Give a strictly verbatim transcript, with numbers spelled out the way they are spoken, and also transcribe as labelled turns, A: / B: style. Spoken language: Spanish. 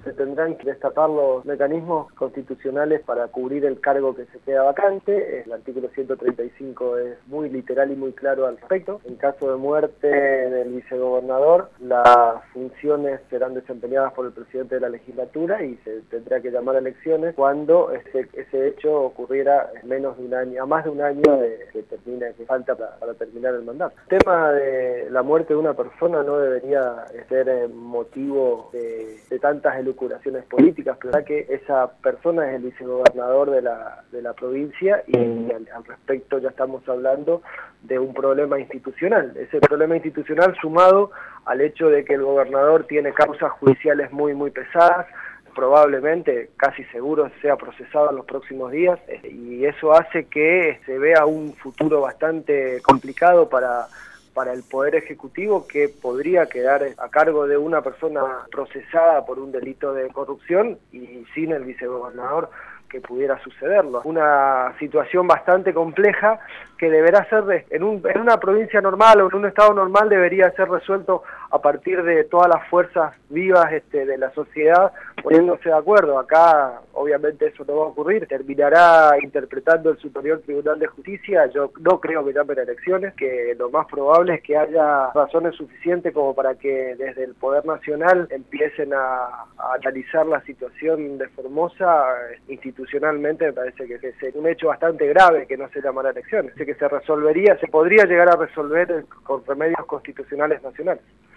A: se tendrán que destapar los mecanismos constitucionales para cubrir el cargo que se queda vacante. El artículo ciento treinta y cinco es muy literal y muy claro al respecto. En caso de muerte del vicegobernador, las funciones serán desempeñadas por el presidente de la legislatura y se tendrá que llamar a elecciones cuando ese, ese hecho ocurriera en menos de un año, a más de un año de que termine, que falta para, para terminar el mandato. El tema de la muerte de una persona no debería ser motivo de, de tantas elucubraciones políticas, pero ya que esa persona es el vicegobernador de la, de la provincia y al, al respecto ya estamos hablando de un problema institucional. Ese problema institucional sumado al hecho de que el gobernador tiene causas judiciales muy muy pesadas, probablemente, casi seguro, sea procesado en los próximos días, y eso hace que se vea un futuro bastante complicado para, para el Poder Ejecutivo, que podría quedar a cargo de una persona procesada por un delito de corrupción y sin el vicegobernador que pudiera sucederlo. Una situación bastante compleja que deberá ser, en, un, en una provincia normal o en un estado normal, debería ser resuelto a partir de todas las fuerzas vivas este, de la sociedad poniéndose de acuerdo. Acá obviamente eso no va a ocurrir, terminará interpretando el Superior Tribunal de Justicia. Yo no creo que llamen a elecciones, que lo más probable es que haya razones suficientes como para que desde el Poder Nacional empiecen a, a analizar la situación de Formosa. Institucionalmente me parece que es un hecho bastante grave que no se llamara a elecciones, así que se resolvería, se podría llegar a resolver con remedios constitucionales nacionales.